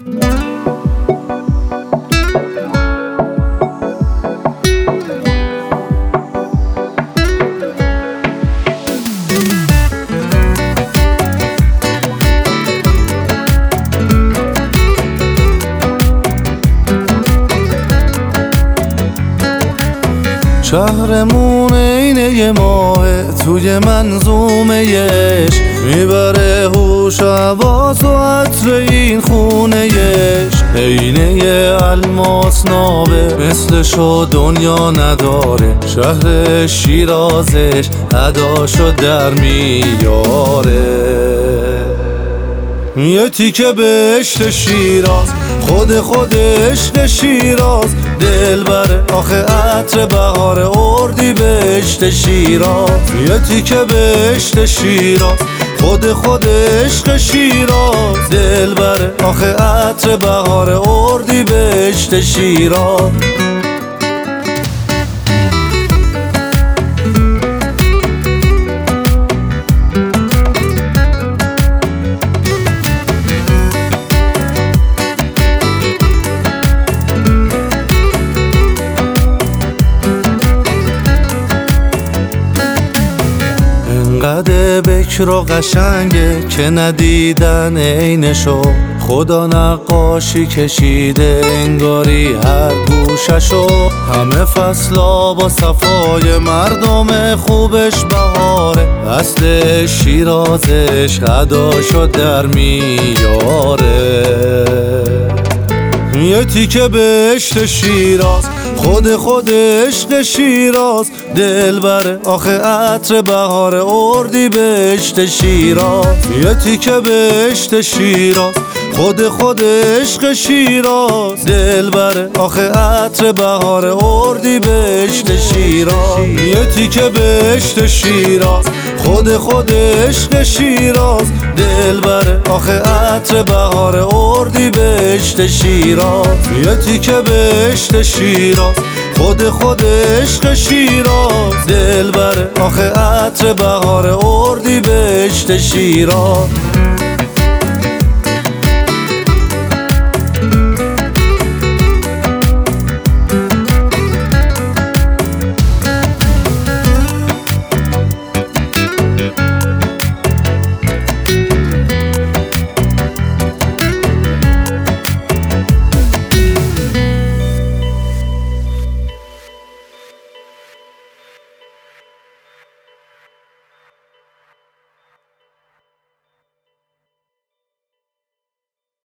شهرمون اینه ماه توی منظومهش، میبره هوش و حواس و عطر این خونهش. عینه الماس نابه مثلشو دنیا نداره، شهر شیرازش اداشو در میاره. یه تیکه بهشت شیراز، خود عشق شیراز، دل بره آخه عطر بهار اردی بهشت شیراز. یه تیکه بهشت شیراز، خود عشق شیراز، دل بره آخه عطر بهار اردی بهشت شیراز. انقدر بکر و قشنگه که ندیدن عینشو، خدا نقاشی کشیده انگاری هر گوششو. همه فصلا با صفای مردم خوبش بهاره، اصل شیرازش اداشو در میاره. یه تیکه بهشت شیراز، خود عشق شیراز، دل بره آخه عطر بهار اردی بهشت شیراز. یه تیکه بهشت شیراز، خود عشق شیراز، دل بره آخه عطر بهار اردی بهشت شیراز. یه تیکه بهشت شیراز، خود عشق شیراز، دل بره آخه عطر بهار اردی بهشت شیراز. یه تیکه بهشت شیراز، خود عشق شیراز، دل بره آخه عطر بهار اردی بهشت شیراز.